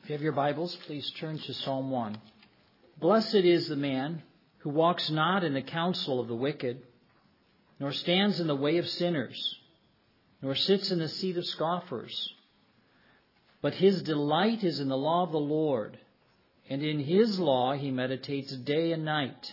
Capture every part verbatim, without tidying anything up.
If you have your Bibles, please turn to Psalm one. Blessed is the man who walks not in the counsel of the wicked, nor stands in the way of sinners, nor sits in the seat of scoffers. But his delight is in the law of the Lord, and in his law he meditates day and night.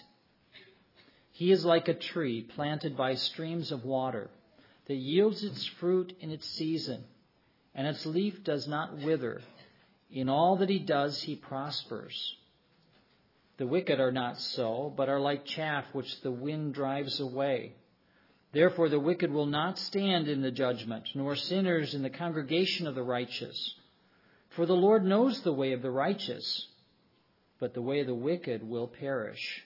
He is like a tree planted by streams of water, that yields its fruit in its season, and its leaf does not wither. In all that he does, he prospers. The wicked are not so, but are like chaff which the wind drives away. Therefore the wicked will not stand in the judgment, nor sinners in the congregation of the righteous. For the Lord knows the way of the righteous, but the way of the wicked will perish.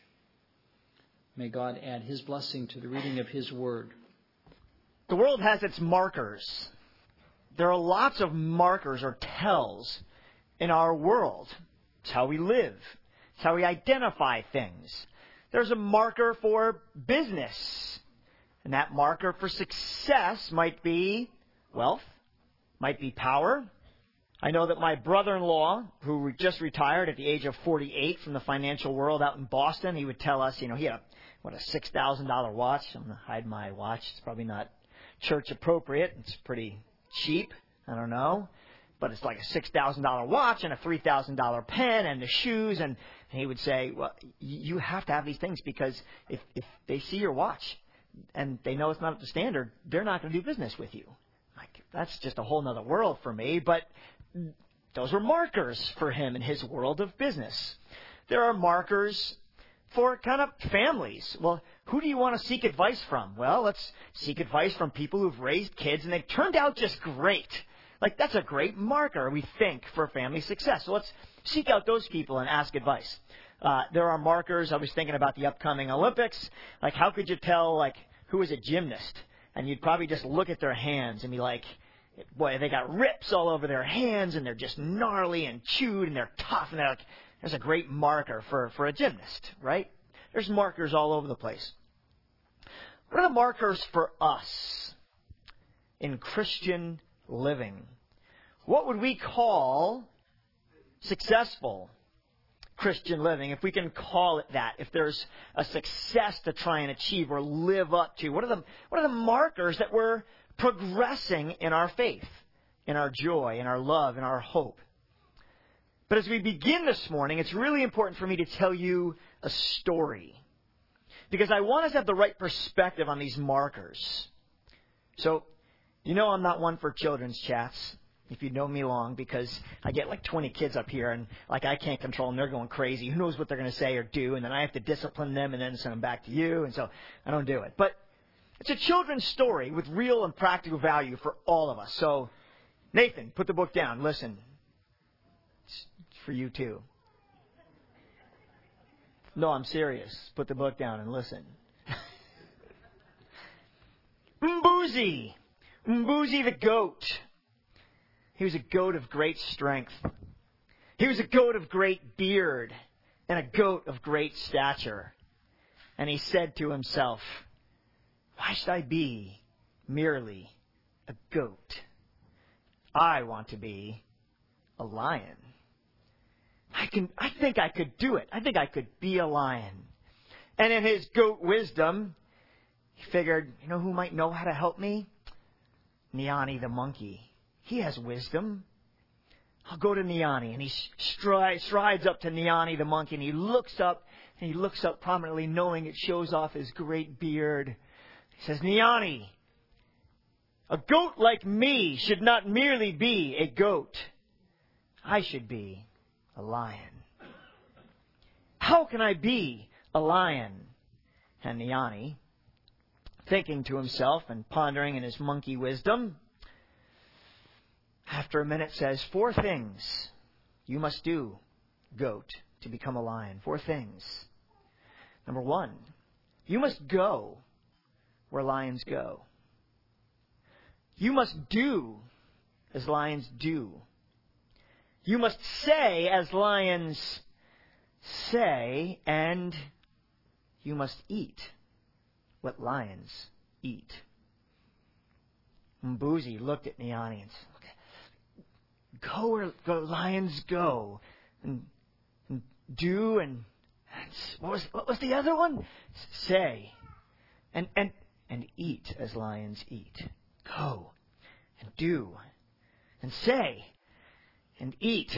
May God add his blessing to the reading of his word. The world has its markers. There are lots of markers or tells in our world. It's how we live. It's how we identify things. There's a marker for business. And that marker for success might be wealth, might be power. I know that my brother-in-law, who just retired at the age of forty-eight from the financial world out in Boston, he would tell us, you know, he had a, what, a six thousand dollars watch. I'm going to hide my watch. It's probably not church appropriate. It's pretty cheap. I don't know. But it's like a six thousand dollars watch and a three thousand dollars pen and the shoes. And, and he would say, well, you have to have these things because if, if they see your watch and they know it's not up to standard, they're not going to do business with you. Like, that's just a whole other world for me. But those were markers for him in his world of business. There are markers for kind of families. Well, who do you want to seek advice from? Well, let's seek advice from people who've raised kids and they've turned out just great. Like, that's a great marker, we think, for family success. So let's seek out those people and ask advice. Uh, there are markers. I was thinking about the upcoming Olympics. Like, how could you tell, like, who is a gymnast? And you'd probably just look at their hands and be like, boy, they got rips all over their hands and they're just gnarly and chewed and they're tough. And they're like, there's a great marker for, for a gymnast, right? There's markers all over the place. What are the markers for us in Christian living? What would we call successful Christian living, if we can call it that? If there's a success to try and achieve or live up to, what are the what are the markers that we're progressing in our faith, in our joy, in our love, in our hope? But as we begin this morning, it's really important for me to tell you a story, because I want us to have the right perspective on these markers. So, you know I'm not one for children's chats, if you know me long, because I get like twenty kids up here and like I can't control them. They're going crazy. Who knows what they're going to say or do? And then I have to discipline them and then send them back to you. And so I don't do it. But it's a children's story with real and practical value for all of us. So, Nathan, put the book down. Listen. It's for you too. No, I'm serious. Put the book down and listen. Mbuzi. Mbuzi the goat. He was a goat of great strength. He was a goat of great beard and a goat of great stature. And he said to himself, why should I be merely a goat? I want to be a lion. I can. I think I could do it. I think I could be a lion. And in his goat wisdom, he figured, you know who might know how to help me? Niani the monkey. He has wisdom. I'll go to Niani. And he strides, strides up to Niani the monkey, and he looks up, and he looks up prominently, knowing it shows off his great beard. He says, Niani, a goat like me should not merely be a goat. I should be a lion. How can I be a lion? And Niani, thinking to himself and pondering in his monkey wisdom, after a minute says, four things you must do, goat, to become a lion. Four things. Number one, you must go where lions go. You must do as lions do. You must say as lions say, and you must eat what lions eat. Mbuzi looked at Niani and said, Go where go, lions go. And, and do and, and what was what was the other one? Say. And and and eat as lions eat. Go and do and say and eat.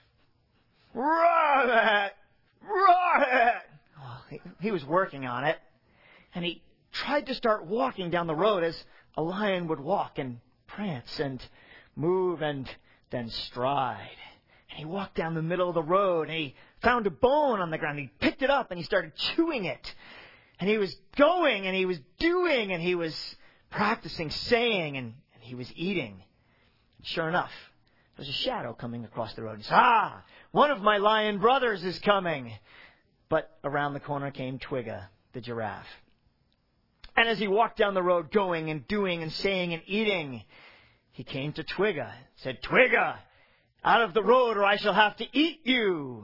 Roar it! Roar it! Oh, he, he was working on it. And he tried to start walking down the road as a lion would walk and prance and move and then stride. And he walked down the middle of the road and he found a bone on the ground. He picked it up and he started chewing it. And he was going and he was doing and he was practicing saying and, and he was eating. Sure enough, there was a shadow coming across the road. He said, ah, one of my lion brothers is coming. But around the corner came Twigga, the giraffe. And as he walked down the road going and doing and saying and eating, he came to Twigga, said, Twigga, out of the road or I shall have to eat you.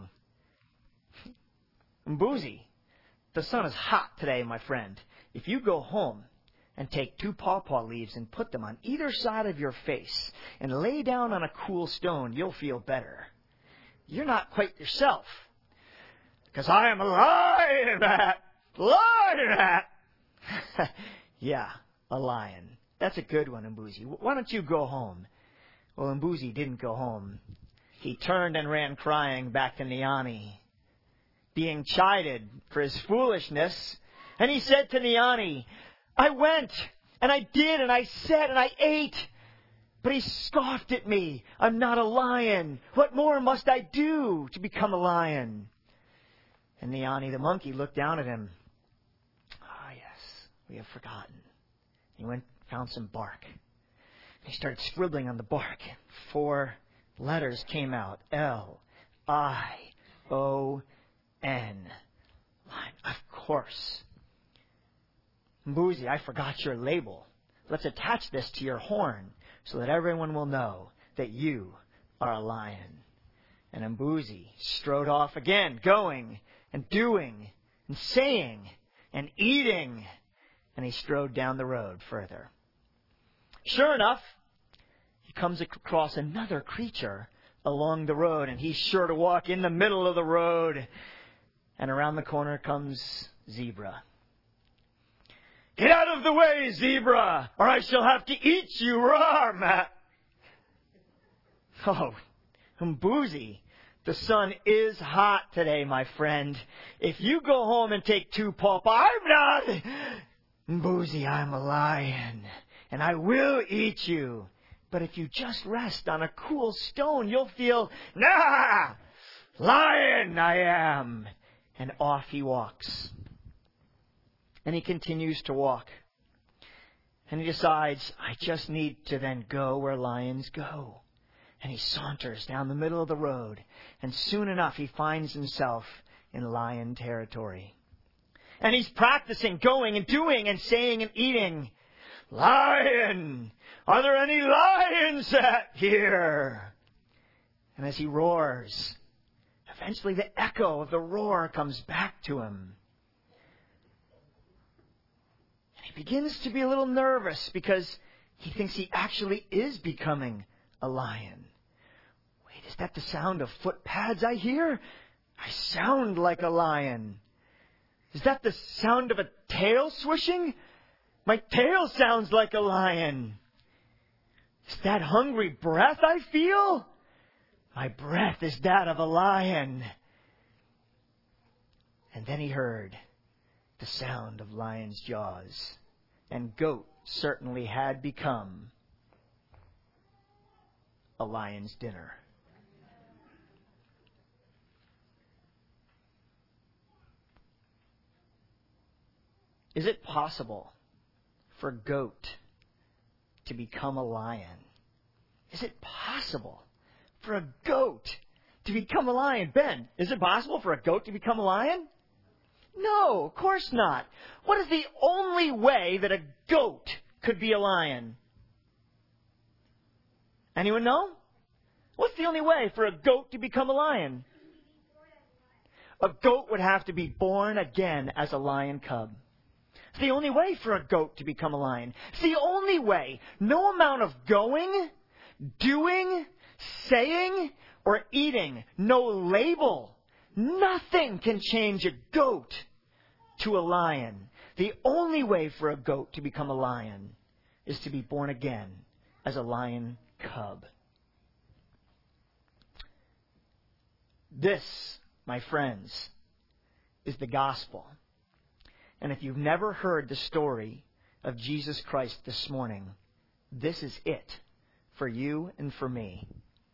Mbuzi, the sun is hot today, my friend. If you go home and take two pawpaw leaves and put them on either side of your face and lay down on a cool stone, you'll feel better. You're not quite yourself. Because I am a lion, Matt. Lion, Matt. Yeah, a lion. That's a good one, Mbuzi. Why don't you go home? Well, Mbuzi didn't go home. He turned and ran crying back to Nyani, being chided for his foolishness. And he said to Nyani, I went, and I did, and I said, and I ate. But he scoffed at me. I'm not a lion. What more must I do to become a lion? And Nyani the monkey looked down at him. Ah, yes, we have forgotten. He went found some bark. He started scribbling on the bark. Four letters came out. L I O N. Lion. Of course. Mbuzi, I forgot your label. Let's attach this to your horn so that everyone will know that you are a lion. And Mbuzi strode off again, going and doing and saying and eating. And he strode down the road further. Sure enough, he comes across another creature along the road, and he's sure to walk in the middle of the road. And around the corner comes Zebra. Get out of the way, Zebra, or I shall have to eat you, roar, Matt. Oh, Mbuzi, the sun is hot today, my friend. If you go home and take two pawpaw, I'm not... Mbuzi, I'm a lion, and I will eat you. But if you just rest on a cool stone, you'll feel, nah, lion I am. And off he walks. And he continues to walk. And he decides, I just need to then go where lions go. And he saunters down the middle of the road. And soon enough, he finds himself in lion territory. And he's practicing going and doing and saying and eating. Lion! Are there any lions at here? And as he roars, eventually the echo of the roar comes back to him. And he begins to be a little nervous because he thinks he actually is becoming a lion. Wait, is that the sound of foot pads I hear? I sound like a lion. Is that the sound of a tail swishing? My tail sounds like a lion. Is that hungry breath I feel? My breath is that of a lion. And then he heard the sound of lion's jaws. And goat certainly had become a lion's dinner. Is it possible for a goat to become a lion? Is it possible for a goat to become a lion? Ben, is it possible for a goat to become a lion? No, of course not. What is the only way that a goat could be a lion? Anyone know? What's the only way for a goat to become a lion? A goat would have to be born again as a lion cub. It's the only way for a goat to become a lion. It's the only way. No amount of going, doing, saying or eating. No label. Nothing can change a goat to a lion. The only way for a goat to become a lion is to be born again as a lion cub. This, my friends, is the gospel. And if you've never heard the story of Jesus Christ this morning, this is it for you and for me.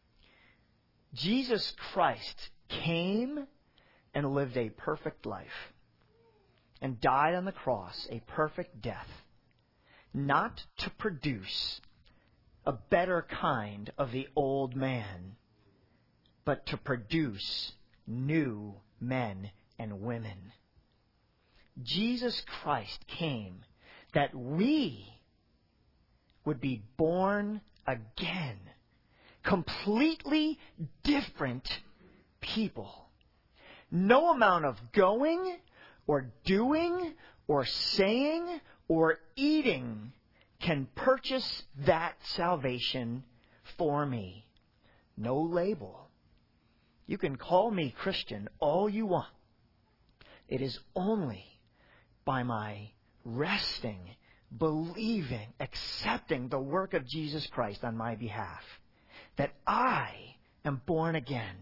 Jesus Christ came and lived a perfect life and died on the cross a perfect death, not to produce a better kind of the old man, but to produce new men and women. Jesus Christ came that we would be born again. Completely different people. No amount of going or doing or saying or eating can purchase that salvation for me. No label. You can call me Christian all you want. It is only by my resting, believing, accepting the work of Jesus Christ on my behalf that I am born again.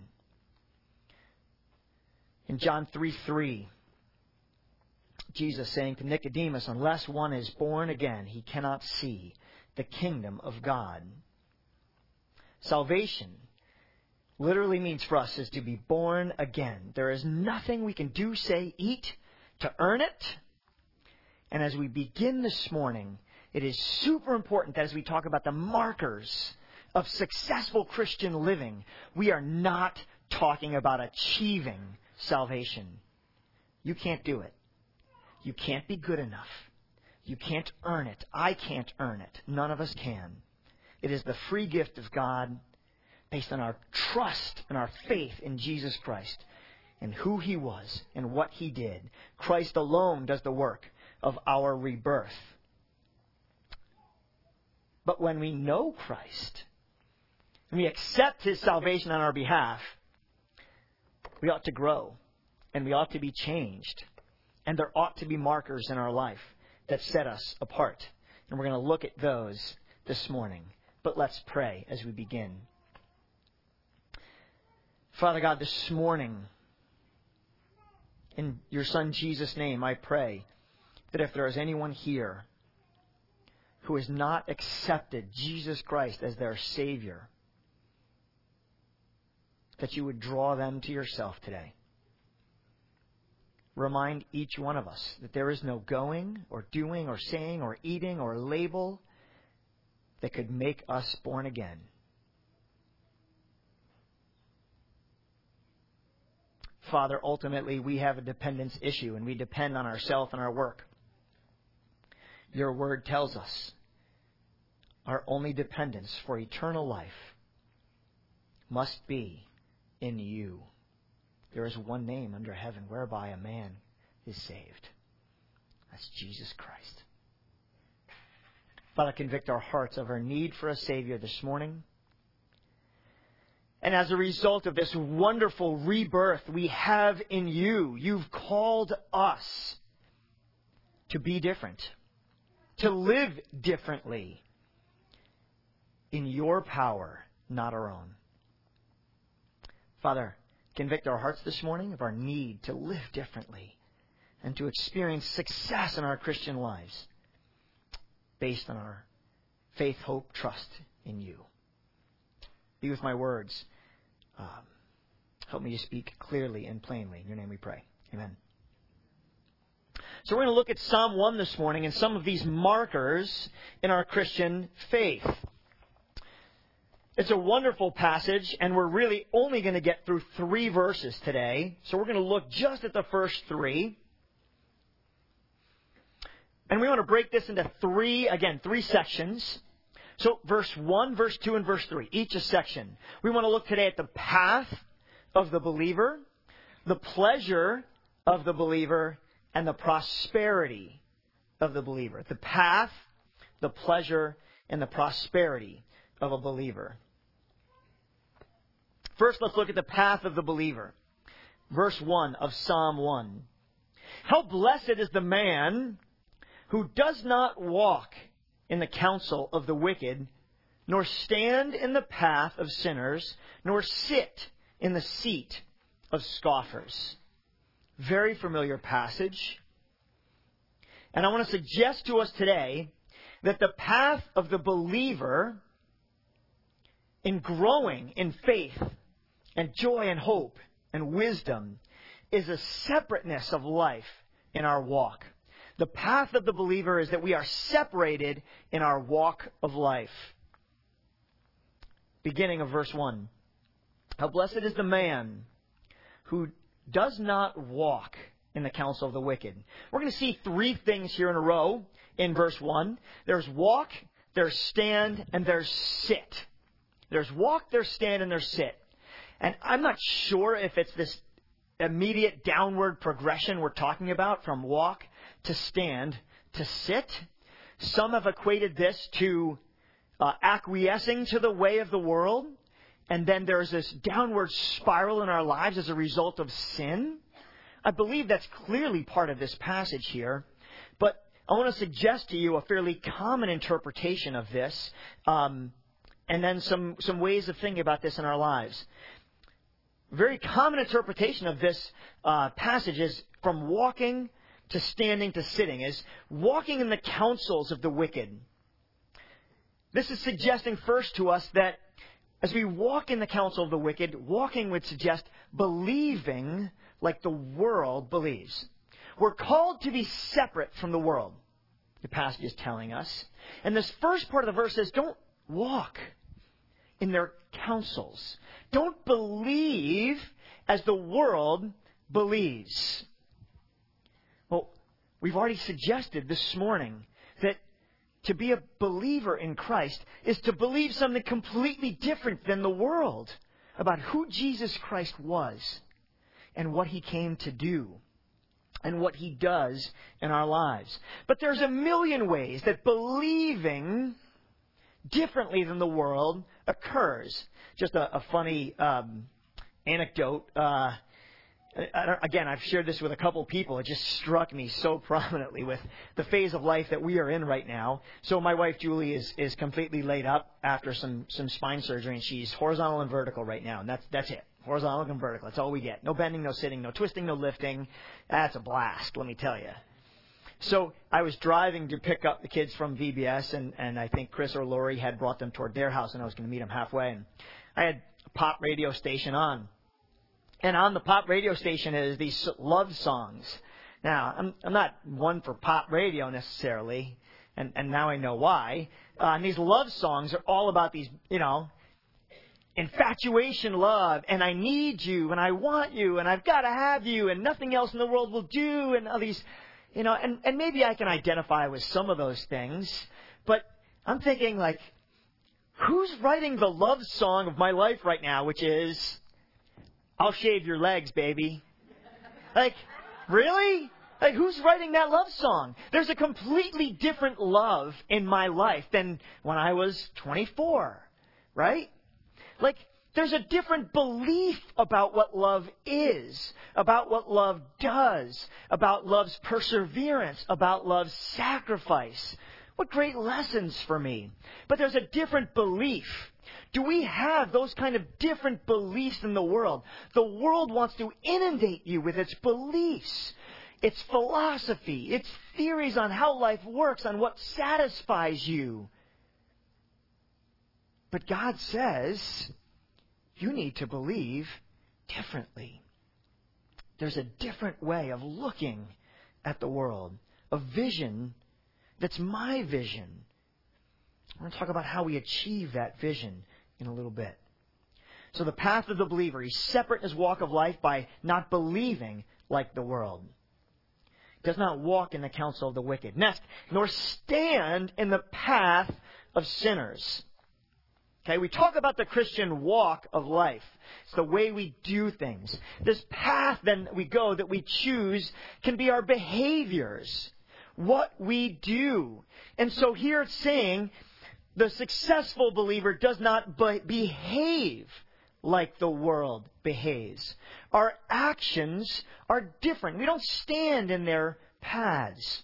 In John three three, Jesus saying to Nicodemus, unless one is born again, he cannot see the kingdom of God. Salvation literally means for us is to be born again. There is nothing we can do, say, eat to earn it. And as we begin this morning, it is super important that as we talk about the markers of successful Christian living, we are not talking about achieving salvation. You can't do it. You can't be good enough. You can't earn it. I can't earn it. None of us can. It is the free gift of God based on our trust and our faith in Jesus Christ and who He was and what He did. Christ alone does the work of our rebirth. But when we know Christ, and we accept His salvation on our behalf, we ought to grow and we ought to be changed. And there ought to be markers in our life that set us apart. And we're going to look at those this morning. But let's pray as we begin. Father God, this morning, in your Son Jesus' name, I pray that if there is anyone here who has not accepted Jesus Christ as their Savior, that you would draw them to yourself today. Remind each one of us that there is no going or doing or saying or eating or label that could make us born again. Father, ultimately we have a dependence issue and we depend on ourselves and our work. Your word tells us our only dependence for eternal life must be in you. There is one name under heaven whereby a man is saved. That's Jesus Christ. Father, convict our hearts of our need for a Savior this morning. And as a result of this wonderful rebirth we have in you, you've called us to be different, to live differently in your power, not our own. Father, convict our hearts this morning of our need to live differently and to experience success in our Christian lives based on our faith, hope, trust in you. Be with my words. Um, help me to speak clearly and plainly. In your name we pray. Amen. So we're going to look at Psalm one this morning and some of these markers in our Christian faith. It's a wonderful passage, and we're really only going to get through three verses today. So we're going to look just at the first three. And we want to break this into three, again, three sections. So verse one, verse two, and verse three, each a section. We want to look today at the path of the believer, the pleasure of the believer, and the prosperity of the believer. The path, the pleasure, and the prosperity of a believer. First, let's look at the path of the believer. Verse one of Psalm one. How blessed is the man who does not walk in the counsel of the wicked, nor stand in the path of sinners, nor sit in the seat of scoffers. Very familiar passage. And I want to suggest to us today that the path of the believer in growing in faith and joy and hope and wisdom is a separateness of life in our walk. The path of the believer is that we are separated in our walk of life. Beginning of verse one. How blessed is the man who does not walk in the counsel of the wicked. We're going to see three things here in a row in verse one. There's walk, there's stand, and there's sit. There's walk, there's stand, and there's sit. And I'm not sure if it's this immediate downward progression we're talking about from walk to stand to sit. Some have equated this to uh, acquiescing to the way of the world. And then there's this downward spiral in our lives as a result of sin. I believe that's clearly part of this passage here. But I want to suggest to you a fairly common interpretation of this, um, and then some, some ways of thinking about this in our lives. Very common interpretation of this uh, passage is from walking to standing to sitting, is walking in the counsels of the wicked. This is suggesting first to us that as we walk in the counsel of the wicked, walking would suggest believing like the world believes. We're called to be separate from the world, the passage is telling us. And this first part of the verse says, don't walk in their counsels. Don't believe as the world believes. Well, we've already suggested this morning that to be a believer in Christ is to believe something completely different than the world about who Jesus Christ was and what He came to do and what He does in our lives. But there's a million ways that believing differently than the world occurs. Just a, a funny um, anecdote. Uh, I don't, again, I've shared this with a couple people. It just struck me so prominently with the phase of life that we are in right now. So my wife, Julie, is, is completely laid up after some, some spine surgery, and she's horizontal and vertical right now. And that's, that's it. Horizontal and vertical. That's all we get. No bending, no sitting, no twisting, no lifting. That's a blast, let me tell you. So I was driving to pick up the kids from V B S, and, and I think Chris or Lori had brought them toward their house, and I was going to meet them halfway. And I had a pop radio station on. And on the pop radio station is these love songs. Now, I'm, I'm not one for pop radio necessarily, and, and now I know why. Uh, and these love songs are all about these, you know, infatuation love, and I need you, and I want you, and I've got to have you, and nothing else in the world will do, and all these, you know, and, and maybe I can identify with some of those things, but I'm thinking, like, who's writing the love song of my life right now, which is, I'll shave your legs, baby. Like, really? Like, who's writing that love song? There's a completely different love in my life than when I was twenty-four, right? Like, there's a different belief about what love is, about what love does, about love's perseverance, about love's sacrifice. What great lessons for me. But there's a different belief. Do we have those kind of different beliefs in the world? The world wants to inundate you with its beliefs, its philosophy, its theories on how life works, on what satisfies you. But God says, you need to believe differently. There's a different way of looking at the world, a vision that's my vision. We're going to talk about how we achieve that vision in a little bit. So the path of the believer, he's separate in his walk of life by not believing like the world. He does not walk in the counsel of the wicked. Next, nor stand in the path of sinners. Okay, we talk about the Christian walk of life. It's the way we do things. This path then we go that we choose can be our behaviors, what we do. And so here it's saying the successful believer does not be- behave like the world behaves. Our actions are different. We don't stand in their paths.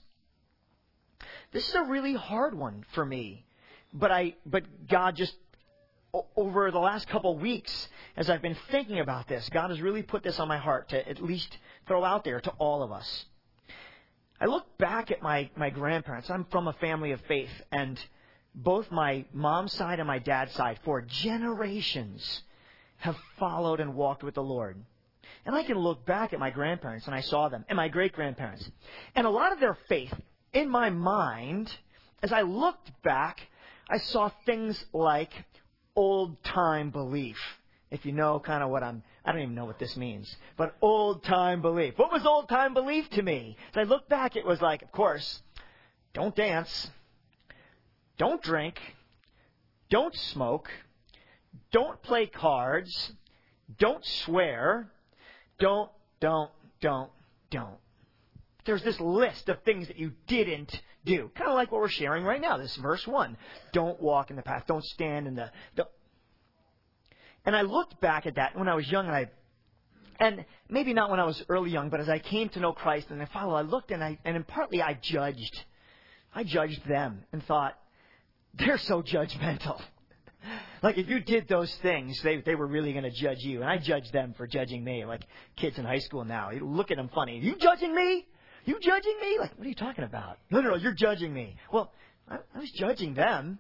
This is a really hard one for me. But I, but God just, over the last couple of weeks, as I've been thinking about this, God has really put this on my heart to at least throw out there to all of us. I look back at my, my grandparents. I'm from a family of faith, and both my mom's side and my dad's side, for generations, have followed and walked with the Lord. And I can look back at my grandparents, and I saw them, and my great-grandparents. And a lot of their faith, in my mind, as I looked back, I saw things like old-time belief. If you know kind of what I'm, I don't even know what this means, but old-time belief. What was old-time belief to me? As I look back, it was like, of course, don't dance, don't drink, don't smoke, don't play cards, don't swear, don't, don't, don't, don't. There's this list of things that you didn't do. Kind of like what we're sharing right now, this verse one. Don't walk in the path. Don't stand in the... the and I looked back at that when I was young, and I, and maybe not when I was early young, but as I came to know Christ and I followed, I looked and I, and partly I judged. I judged them and thought, they're so judgmental. Like, if you did those things, they they were really going to judge you. And I judged them for judging me, like kids in high school now. You look at them funny. You judging me? You judging me? Like, what are you talking about? No, no, no, you're judging me. Well, I, I was judging them.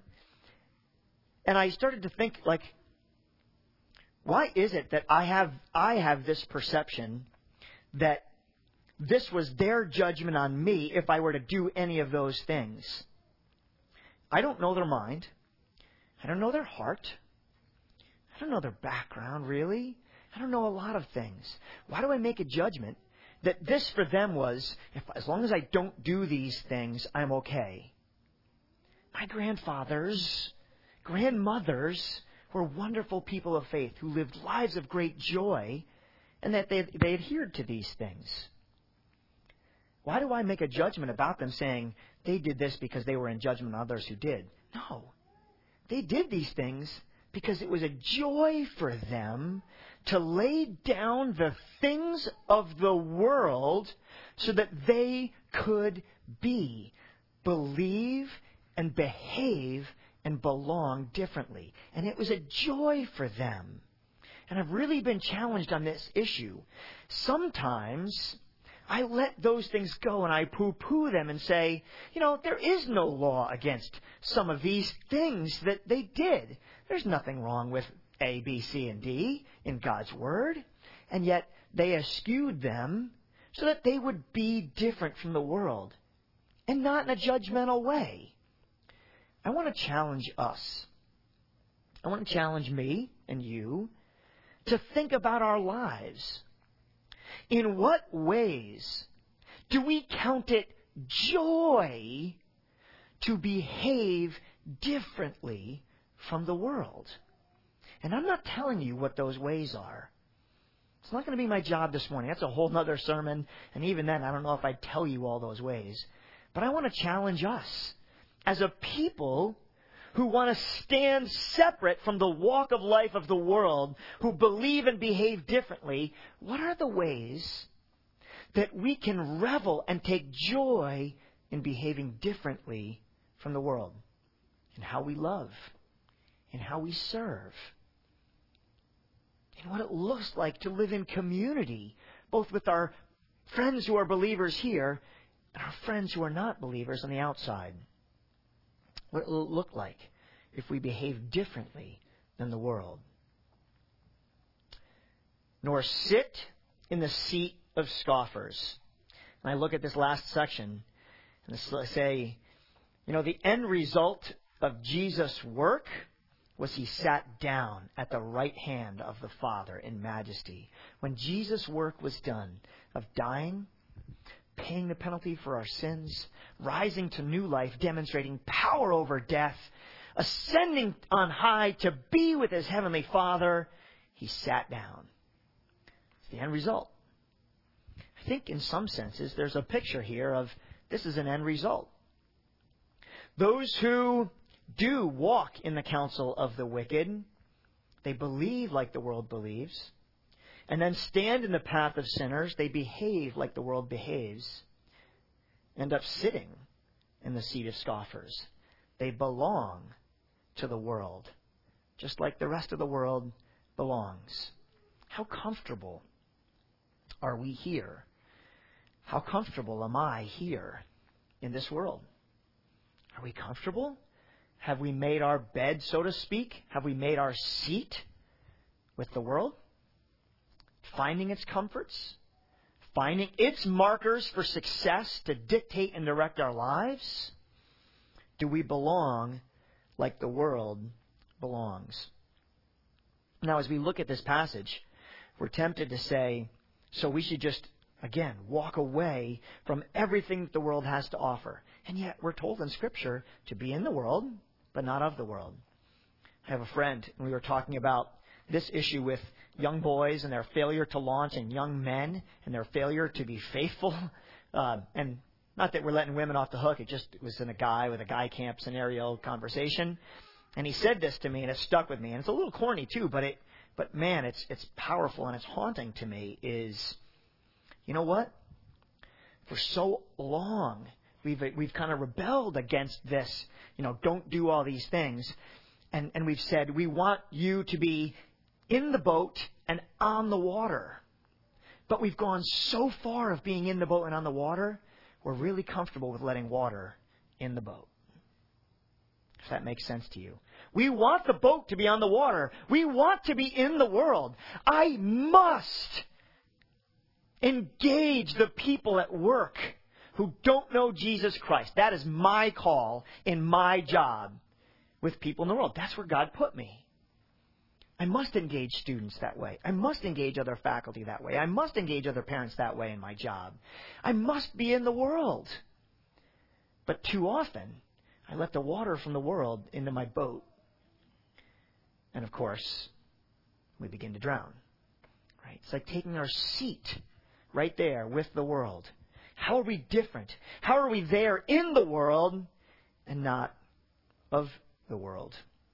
And I started to think, like, why is it that I have I have this perception that this was their judgment on me if I were to do any of those things? I don't know their mind. I don't know their heart. I don't know their background, really. I don't know a lot of things. Why do I make a judgment that this for them was, if, as long as I don't do these things, I'm okay? My grandfathers, grandmothers were wonderful people of faith who lived lives of great joy, and that they, they adhered to these things. Why do I make a judgment about them saying they did this because they were in judgment on others who did? No. They did these things because it was a joy for them to lay down the things of the world so that they could be, believe, and behave and belong differently. And it was a joy for them. And I've really been challenged on this issue. Sometimes I let those things go and I poo-poo them and say, you know, there is no law against some of these things that they did. There's nothing wrong with A, B, C, and D in God's Word. And yet they eschewed them so that they would be different from the world and not in a judgmental way. I want to challenge us. I want to challenge me and you to think about our lives. In what ways do we count it joy to behave differently from the world? And I'm not telling you what those ways are. It's not going to be my job this morning. That's a whole other sermon. And even then, I don't know if I'd tell you all those ways. But I want to challenge us as a people who want to stand separate from the walk of life of the world, who believe and behave differently. What are the ways that we can revel and take joy in behaving differently from the world? In how we love, in how we serve, in what it looks like to live in community, both with our friends who are believers here and our friends who are not believers on the outside. What will it look like if we behave differently than the world? Nor sit in the seat of scoffers. And I look at this last section and I say, you know, the end result of Jesus' work was he sat down at the right hand of the Father in majesty. When Jesus' work was done of dying, paying the penalty for our sins, rising to new life, demonstrating power over death, ascending on high to be with his heavenly Father, he sat down. It's the end result. I think in some senses there's a picture here of this is an end result. Those who do walk in the counsel of the wicked, They believe like the world believes. And then stand in the path of sinners. They behave like the world behaves. End up sitting in the seat of scoffers. They belong to the world, just like the rest of the world belongs. How comfortable are we here? How comfortable am I here in this world? Are we comfortable? Have we made our bed, so to speak? Have we made our seat with the world? Finding its comforts? Finding its markers for success to dictate and direct our lives? Do we belong like the world belongs? Now, as we look at this passage, we're tempted to say, so we should just, again, walk away from everything that the world has to offer. And yet we're told in Scripture to be in the world, but not of the world. I have a friend, and we were talking about this issue with young boys and their failure to launch, and young men and their failure to be faithful. Uh, and not that we're letting women off the hook. It just it was in a guy with a guy camp scenario conversation. And he said this to me, and it stuck with me. And it's a little corny too, but it, but man, it's it's powerful and it's haunting to me. Is, you know what? For so long, we've we've kind of rebelled against this. You know, don't do all these things, and and we've said we want you to be in the boat and on the water. But we've gone so far of being in the boat and on the water, we're really comfortable with letting water in the boat. If that makes sense to you. We want the boat to be on the water. We want to be in the world. I must engage the people at work who don't know Jesus Christ. That is my call in my job with people in the world. That's where God put me. I must engage students that way. I must engage other faculty that way. I must engage other parents that way in my job. I must be in the world. But too often, I let the water from the world into my boat. And of course, we begin to drown. Right? It's like taking our seat right there with the world. How are we different? How are we there in the world and not of the world?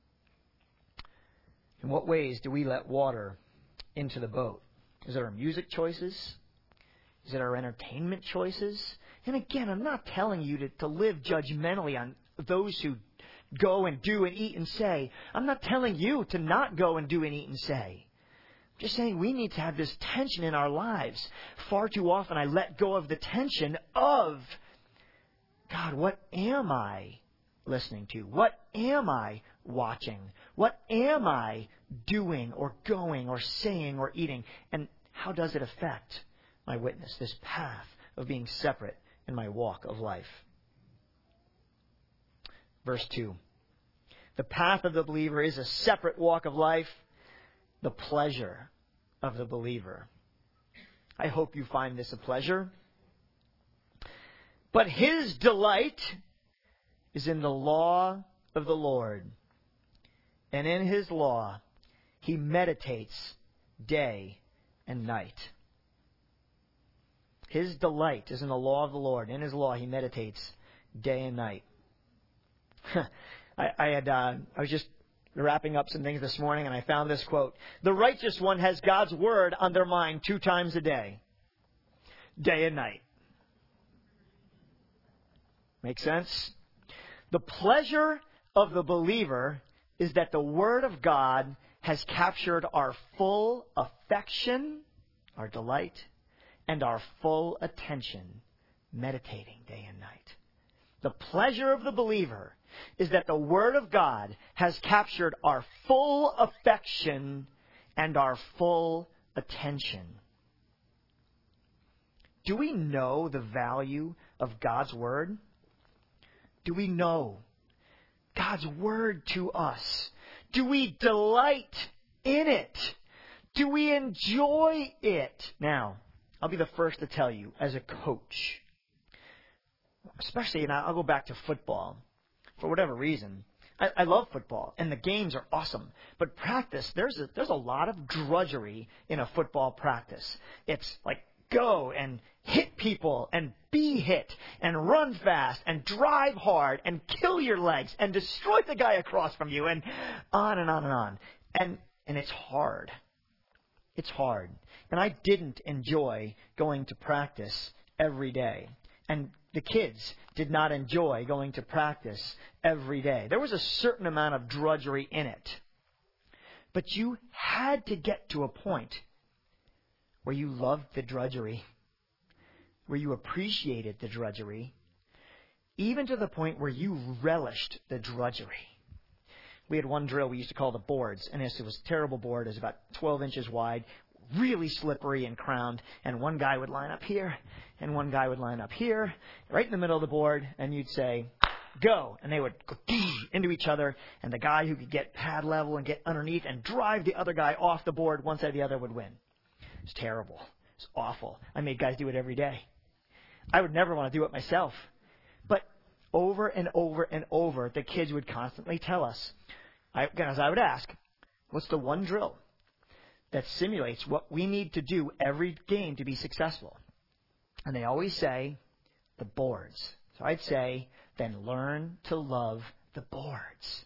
In what ways do we let water into the boat? Is it our music choices? Is it our entertainment choices? And again, I'm not telling you to, to live judgmentally on those who go and do and eat and say. I'm not telling you to not go and do and eat and say. I'm just saying we need to have this tension in our lives. Far too often I let go of the tension of, God, what am I listening to? What am I watching? What am I doing or going or saying or eating? And how does it affect my witness, this path of being separate in my walk of life? Verse two. The path of the believer is a separate walk of life, the pleasure of the believer. I hope you find this a pleasure. But his delight is in the law of the Lord. And in his law, he meditates day and night. His delight is in the law of the Lord. In his law, he meditates day and night. I, I had uh, I was just wrapping up some things this morning, and I found this quote: "The righteous one has God's word on their mind two times a day, day and night." Make sense? The pleasure of the believer is that the Word of God has captured our full affection, our delight, and our full attention, meditating day and night. The pleasure of the believer is that the Word of God has captured our full affection and our full attention. Do we know the value of God's Word? Do we know God's Word to us? Do we delight in it? Do we enjoy it? Now, I'll be the first to tell you, as a coach, especially, and I'll go back to football, for whatever reason, I, I love football, and the games are awesome. But practice, there's a, there's a lot of drudgery in a football practice. It's like go and hit people and be hit and run fast and drive hard and kill your legs and destroy the guy across from you and on and on and on. And And it's hard. It's hard. And I didn't enjoy going to practice every day. And the kids did not enjoy going to practice every day. There was a certain amount of drudgery in it. But you had to get to a point where you loved the drudgery, where you appreciated the drudgery, even to the point where you relished the drudgery. We had one drill we used to call the boards, and it was a terrible board. It was about twelve inches wide, really slippery and crowned, and one guy would line up here, and one guy would line up here, right in the middle of the board, and you'd say, go, and they would go into each other, and the guy who could get pad level and get underneath and drive the other guy off the board one side or the other would win. It was terrible. It was awful. I made guys do it every day. I would never want to do it myself. But over and over and over, the kids would constantly tell us, I, as I would ask, what's the one drill that simulates what we need to do every game to be successful? And they always say, the boards. So I'd say, then learn to love the boards.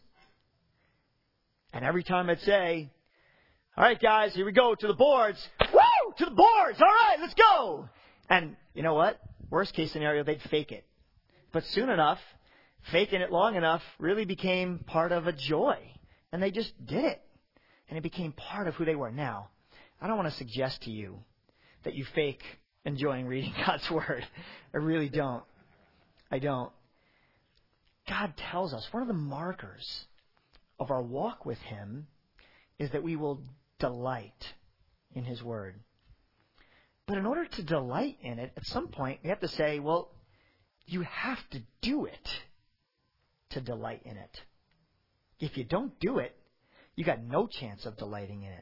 And every time I'd say, all right, guys, here we go, to the boards. Woo! To the boards! All right, let's go! And you know what? Worst case scenario, they'd fake it. But soon enough, faking it long enough really became part of a joy. And they just did it. And it became part of who they were. Now, I don't want to suggest to you that you fake enjoying reading God's Word. I really don't. I don't. God tells us one of the markers of our walk with Him is that we will delight in His Word. But in order to delight in it, at some point, we have to say, well, you have to do it to delight in it. If you don't do it, you got no chance of delighting in it.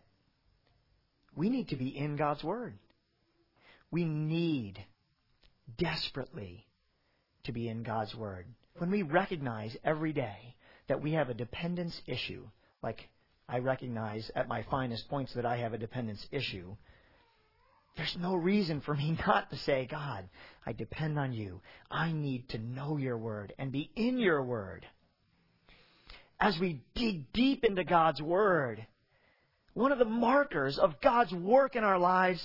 We need to be in God's Word. We need desperately to be in God's Word. When we recognize every day that we have a dependence issue, like I recognize at my finest points that I have a dependence issue, there's no reason for me not to say, God, I depend on you. I need to know your Word and be in your Word. As we dig deep into God's Word, one of the markers of God's work in our lives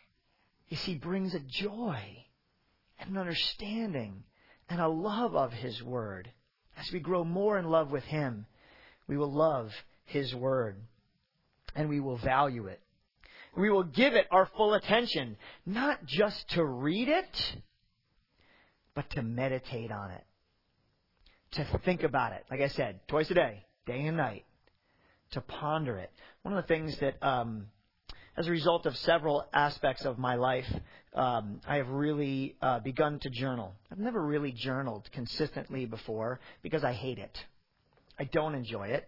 is He brings a joy and an understanding and a love of His Word. As we grow more in love with Him, we will love His Word and we will value it. We will give it our full attention, not just to read it, but to meditate on it, to think about it. Like I said, twice a day, day and night, to ponder it. One of the things that, um, as a result of several aspects of my life, um, I have really uh, begun to journal. I've never really journaled consistently before because I hate it. I don't enjoy it.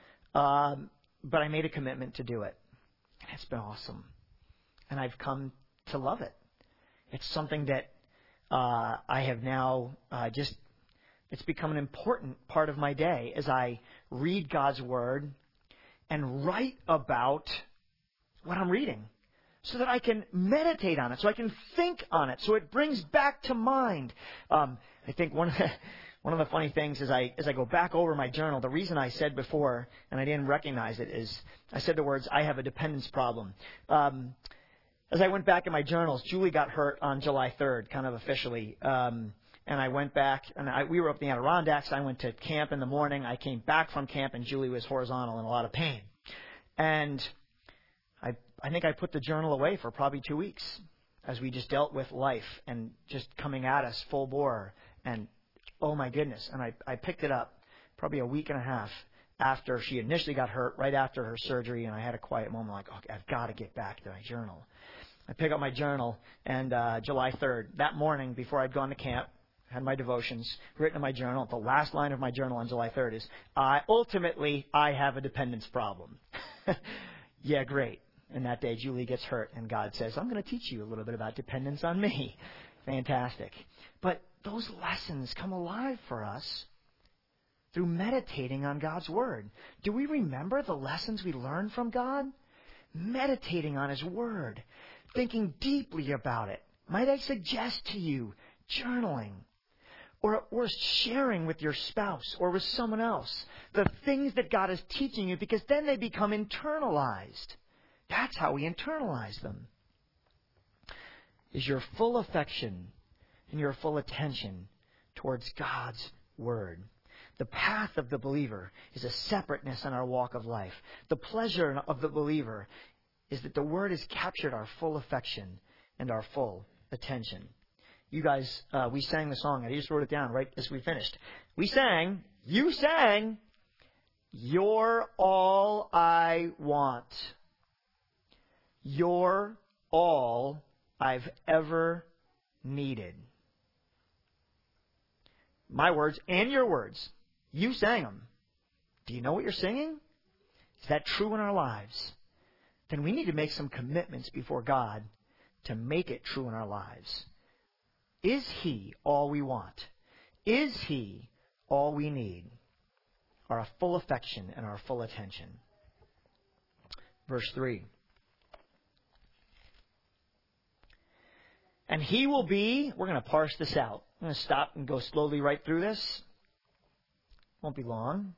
Um, but I made a commitment to do it. And it's been awesome. And I've come to love it. It's something that uh, I have now uh, just, it's become an important part of my day as I read God's Word and write about what I'm reading so that I can meditate on it, so I can think on it, so it brings back to mind. Um, I think one of the, one of the funny things is I, as I go back over my journal, the reason I said before, and I didn't recognize it, is I said the words, I have a dependence problem. Um, as I went back in my journals, Julie got hurt on July third, kind of officially. Um, and I went back, and I, we were up in the Adirondacks. I went to camp in the morning. I came back from camp, and Julie was horizontal in a lot of pain. And I, I think I put the journal away for probably two weeks as we just dealt with life and just coming at us full bore. And, oh, my goodness. And I, I picked it up probably a week and a half after she initially got hurt, right after her surgery, and I had a quiet moment like, oh, I've got to get back to my journal. I pick up my journal, and uh, July third, that morning before I'd gone to camp, had my devotions written in my journal. The last line of my journal on July third is, I, ultimately, I have a dependence problem. Yeah, great. And that day, Julie gets hurt, and God says, I'm going to teach you a little bit about dependence on me. Fantastic. But those lessons come alive for us through meditating on God's Word. Do we remember the lessons we learned from God? Meditating on His Word, thinking deeply about it. Might I suggest to you journaling? or, or sharing with your spouse or with someone else the things that God is teaching you, because then they become internalized. That's how we internalize them. Is your full affection and your full attention towards God's Word. The path of the believer is a separateness in our walk of life. The pleasure of the believer is that the Word has captured our full affection and our full attention. You guys, uh, we sang the song. I just wrote it down right as we finished. We sang, you sang, "You're all I want. You're all I've ever needed." My words and your words. You sang them. Do you know what you're singing? Is that true in our lives? Then we need to make some commitments before God to make it true in our lives. Is He all we want? Is He all we need? Our full affection and our full attention. Verse three. And He will be, we're going to parse this out. I'm going to stop and go slowly right through this. Won't be long.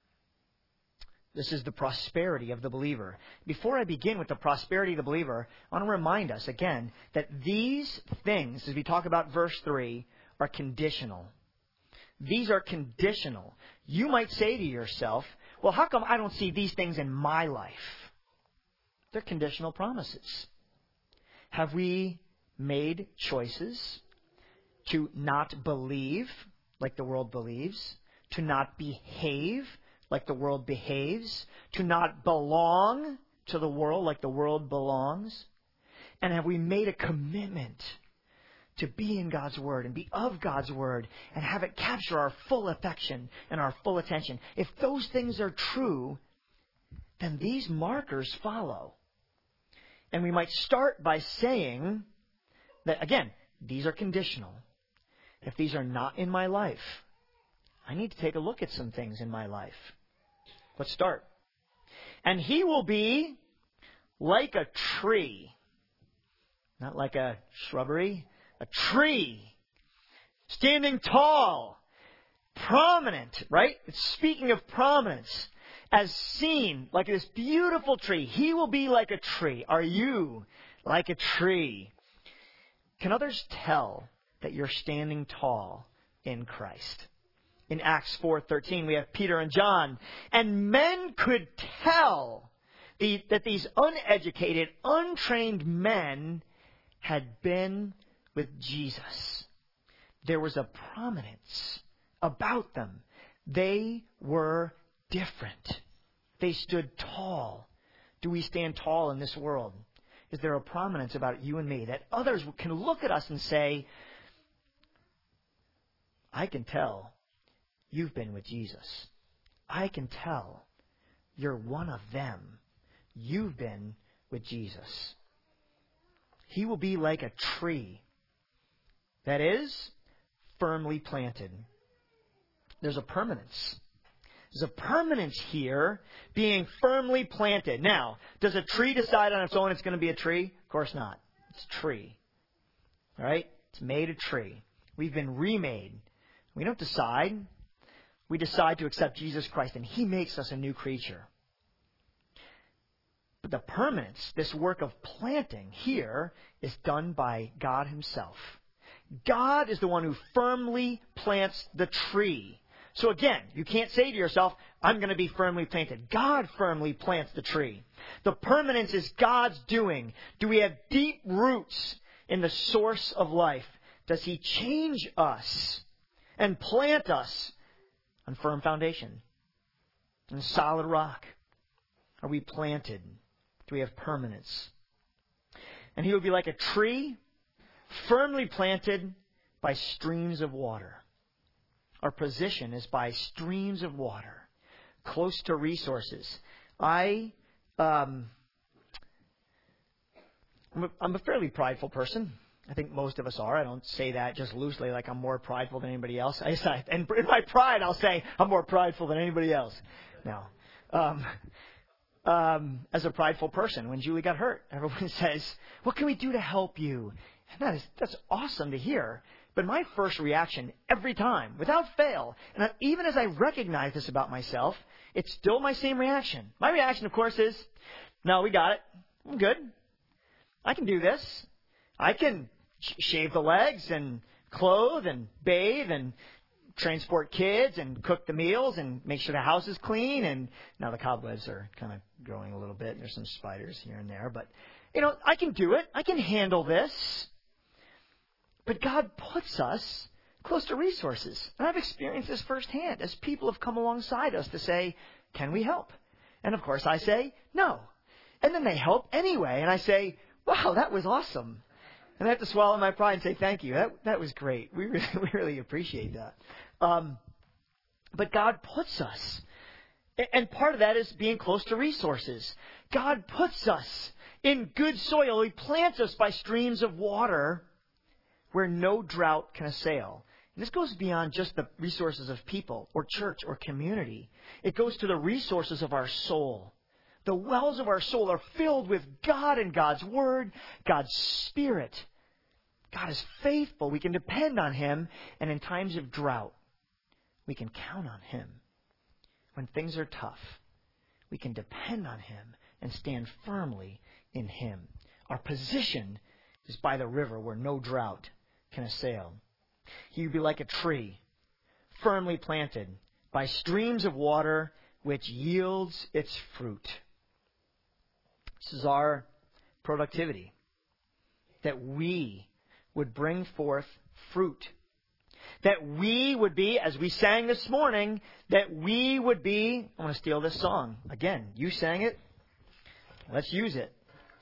This is the prosperity of the believer. Before I begin with the prosperity of the believer, I want to remind us again that these things, as we talk about verse three, are conditional. These are conditional. You might say to yourself, well, how come I don't see these things in my life? They're conditional promises. Have we made choices to not believe like the world believes, to not behave like the world behaves, to not belong to the world like the world belongs? And have we made a commitment to be in God's Word and be of God's Word and have it capture our full affection and our full attention? If those things are true, then these markers follow. And we might start by saying that, again, these are conditional. If these are not in my life, I need to take a look at some things in my life. Let's start. And He will be like a tree. Not like a shrubbery. A tree. Standing tall. Prominent, right? It's speaking of prominence. As seen, like this beautiful tree. He will be like a tree. Are you like a tree? Can others tell that you're standing tall in Christ? In Acts four thirteen, we have Peter and John. And men could tell the, that these uneducated, untrained men had been with Jesus. There was a prominence about them. They were different. They stood tall. Do we stand tall in this world? Is there a prominence about you and me that others can look at us and say, I can tell you've been with Jesus. I can tell you're one of them. You've been with Jesus. He will be like a tree that is firmly planted. There's a permanence. There's a permanence here, being firmly planted. Now, does a tree decide on its own it's going to be a tree? Of course not. It's a tree. All right? It's made a tree. We've been remade. We don't decide. We decide to accept Jesus Christ, and He makes us a new creature. But the permanence, this work of planting here, is done by God Himself. God is the one who firmly plants the tree. So again, you can't say to yourself, I'm going to be firmly planted. God firmly plants the tree. The permanence is God's doing. Do we have deep roots in the source of life? Does He change us and plant us on firm foundation, on solid rock? Are we planted? Do we have permanence? And He will be like a tree firmly planted by streams of water. Our position is by streams of water, close to resources. I, um, I'm a, I'm a fairly prideful person. I think most of us are. I don't say that just loosely like I'm more prideful than anybody else. I, I, and in my pride, I'll say I'm more prideful than anybody else. No. Um, um, as a prideful person, when Julie got hurt, everyone says, what can we do to help you? And that is, that's awesome to hear, But my first reaction every time, without fail, and even as I recognize this about myself, it's still my same reaction. My reaction, of course, is, no, we got it. I'm good. I can do this. I can sh- shave the legs and clothe and bathe and transport kids and cook the meals and make sure the house is clean. And now the cobwebs are kind of growing a little bit. There's some spiders here and there. But, you know, I can do it. I can handle this. But God puts us close to resources. And I've experienced this firsthand as people have come alongside us to say, can we help? And of course I say, no. And then they help anyway. And I say, wow, that was awesome. And I have to swallow my pride and say, thank you. That, that was great. We really, we really appreciate that. Um, but God puts us. And part of that is being close to resources. God puts us in good soil. He plants us by streams of water where no drought can assail. And this goes beyond just the resources of people or church or community. It goes to the resources of our soul. The wells of our soul are filled with God and God's Word, God's Spirit. God is faithful. We can depend on Him. And in times of drought, we can count on Him. When things are tough, we can depend on Him and stand firmly in Him. Our position is by the river where no drought can assail. He would be like a tree, firmly planted by streams of water, which yields its fruit. This is our productivity, that we would bring forth fruit. That we would be, as we sang this morning, that we would be, I want to steal this song. Again, you sang it. Let's use it.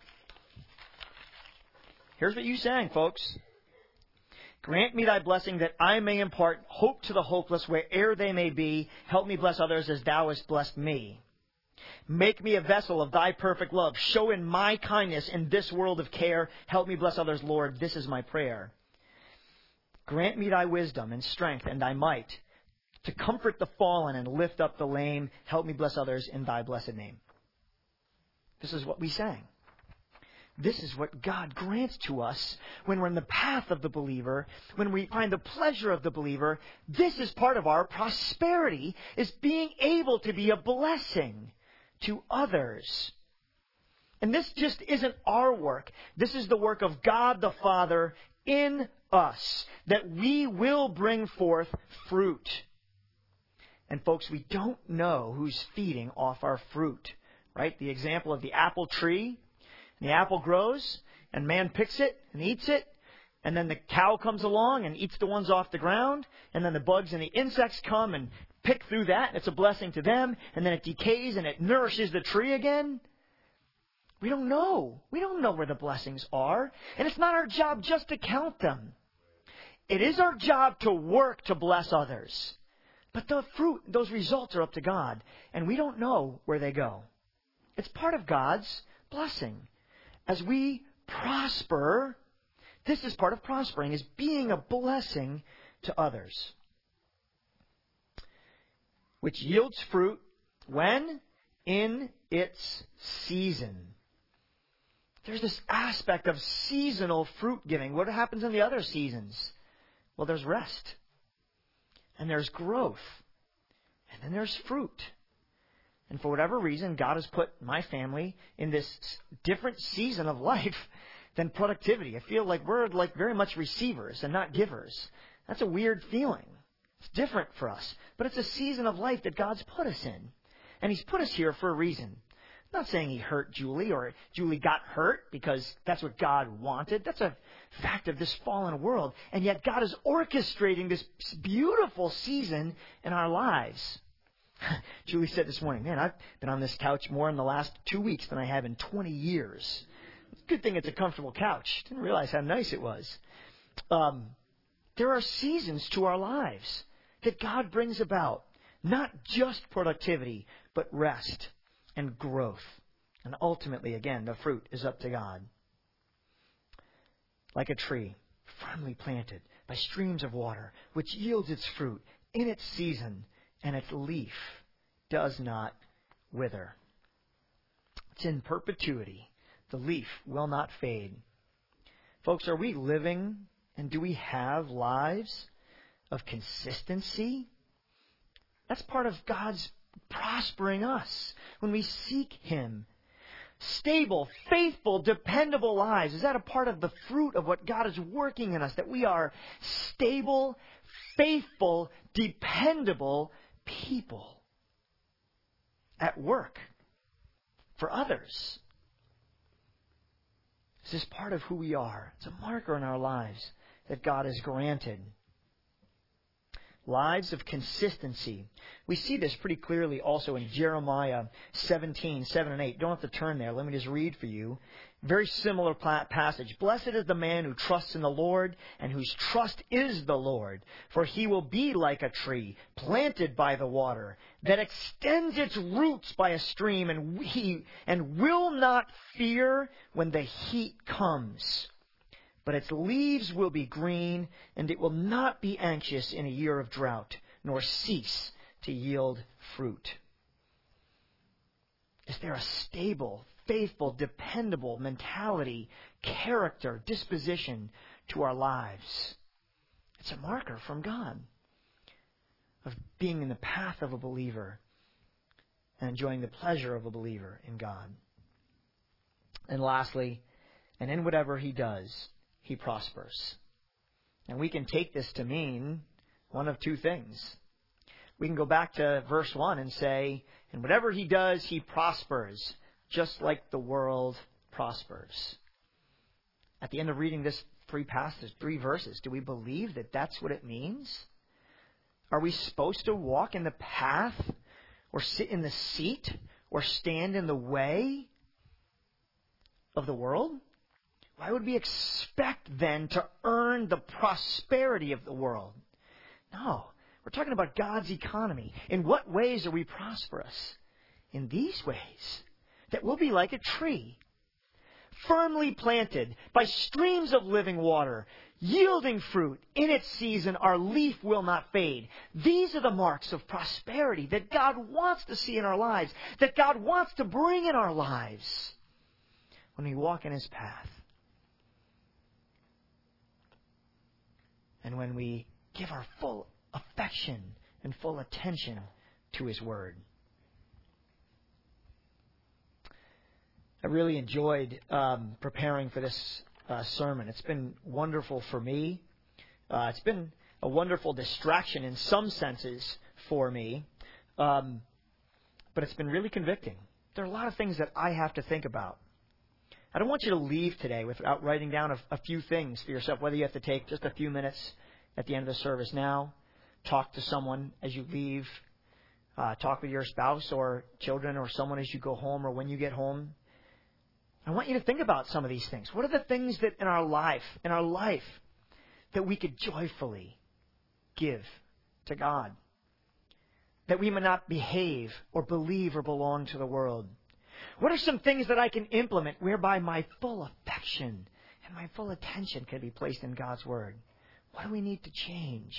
Here's what you sang, folks. Grant me thy blessing that I may impart hope to the hopeless where'er they may be. Help me bless others as thou hast blessed me. Make me a vessel of thy perfect love. Show in my kindness in this world of care. Help me bless others, Lord. This is my prayer. Grant me thy wisdom and strength and thy might to comfort the fallen and lift up the lame. Help me bless others in thy blessed name. This is what we sang. This is what God grants to us when we're in the path of the believer, when we find the pleasure of the believer. This is part of our prosperity, is being able to be a blessing to others. And this just isn't our work. This is the work of God the Father in us, that we will bring forth fruit. And folks, we don't know who's feeding off our fruit, right? The example of the apple tree. The apple grows, and man picks it and eats it, and then the cow comes along and eats the ones off the ground, and then the bugs and the insects come and pick through that, and it's a blessing to them, and then it decays and it nourishes the tree again. We don't know. We don't know where the blessings are, and it's not our job just to count them. It is our job to work to bless others. But the fruit, those results are up to God, and we don't know where they go. It's part of God's blessing. As we prosper, this is part of prospering, is being a blessing to others. Which yields fruit when? In its season. There's this aspect of seasonal fruit giving. What happens in the other seasons? Well, there's rest. And there's growth. And then there's fruit. And for whatever reason, God has put my family in this different season of life than productivity. I feel like we're like very much receivers and not givers. That's a weird feeling. It's different for us. But it's a season of life that God's put us in. And He's put us here for a reason. I'm not saying He hurt Julie or Julie got hurt because that's what God wanted. That's a fact of this fallen world. And yet God is orchestrating this beautiful season in our lives. Julie said this morning, man, I've been on this couch more in the last two weeks than I have in twenty years. It's a good thing it's a comfortable couch. Didn't realize how nice it was. Um, there are seasons to our lives that God brings about. Not just productivity, but rest and growth. And ultimately, again, the fruit is up to God. Like a tree, firmly planted by streams of water, which yields its fruit in its season, and its leaf does not wither. It's in perpetuity. The leaf will not fade. Folks, are we living And do we have lives of consistency? That's part of God's prospering us when we seek Him. Stable, faithful, dependable lives. Is that a part of the fruit of what God is working in us? That we are stable, faithful, dependable people at work for others. Is this part of who we are? It's a marker in our lives that God has granted. Lives of consistency. We see this pretty clearly also in Jeremiah seventeen, seven and eight. Don't have to turn there. Let me just read for you. Very similar passage. Blessed is the man who trusts in the Lord and whose trust is the Lord. For he will be like a tree planted by the water that extends its roots by a stream and, he, and will not fear when the heat comes. But its leaves will be green, and it will not be anxious in a year of drought, nor cease to yield fruit. Is there a stable, faithful, dependable mentality, character, disposition to our lives? It's a marker from God of being in the path of a believer and enjoying the pleasure of a believer in God. And lastly, and in whatever he does, he prospers. And we can take this to mean one of two things. We can go back to verse one and say, and whatever he does, he prospers, just like the world prospers. At the end of reading this three passages, three verses, do we believe that that's what it means? Are we supposed to walk in the path or sit in the seat or stand in the way of the world? Why would we expect then to earn the prosperity of the world? No, we're talking about God's economy. In what ways are we prosperous? In these ways, that we'll be like a tree, firmly planted by streams of living water, yielding fruit. In its season, our leaf will not fade. These are the marks of prosperity that God wants to see in our lives, that God wants to bring in our lives when we walk in His path. And when we give our full affection and full attention to His Word. I really enjoyed um, preparing for this uh, sermon. It's been wonderful for me. Uh, it's been a wonderful distraction in some senses for me. Um, but it's been really convicting. There are a lot of things that I have to think about. I don't want you to leave today without writing down a, a few things for yourself, whether you have to take just a few minutes at the end of the service now, talk to someone as you leave, uh, talk with your spouse or children or someone as you go home or when you get home. I want you to think about some of these things. What are the things that in our life, in our life, that we could joyfully give to God? That we may not behave or believe or belong to the world. What are some things that I can implement whereby my full affection and my full attention can be placed in God's Word? What do we need to change?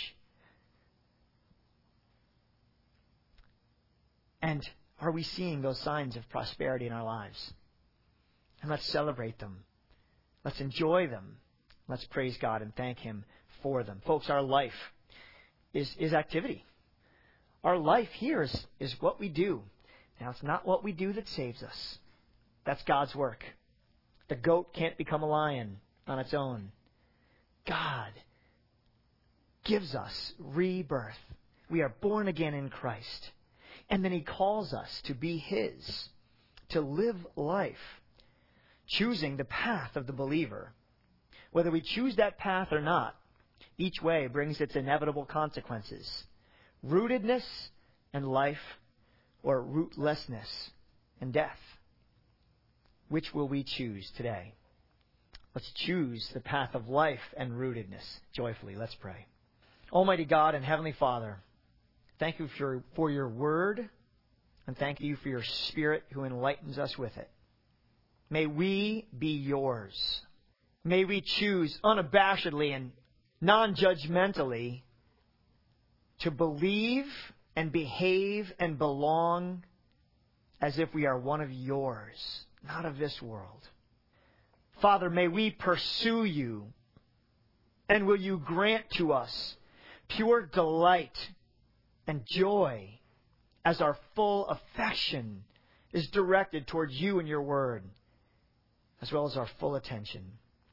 And are we seeing those signs of prosperity in our lives? And let's celebrate them. Let's enjoy them. Let's praise God and thank Him for them. Folks, our life is, is activity. Our life here is, is what we do. Now, it's not what we do that saves us. That's God's work. The goat can't become a lion on its own. God gives us rebirth. We are born again in Christ. And then He calls us to be His, to live life, choosing the path of the believer. Whether we choose that path or not, each way brings its inevitable consequences. Rootedness and life, or rootlessness and death. Which will we choose today? Let's choose the path of life and rootedness joyfully. Let's pray. Almighty God and Heavenly Father, thank you for, for your Word, and thank you for your Spirit who enlightens us with it. May we be yours. May we choose unabashedly and non-judgmentally to believe and behave and belong as if we are one of yours, not of this world. Father, may we pursue you And will you grant to us pure delight and joy as our full affection is directed towards you and your word, as well as our full attention.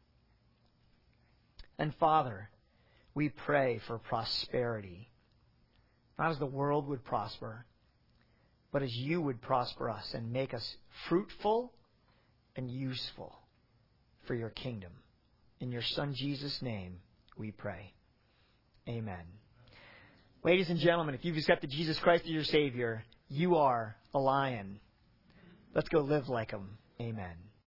And Father, we pray for prosperity, not as the world would prosper, but as you would prosper us and make us fruitful and useful for your kingdom. In your Son Jesus' name we pray. Amen. Ladies and gentlemen, if you've accepted Jesus Christ as your Savior, you are a lion. Let's go live like him. Amen.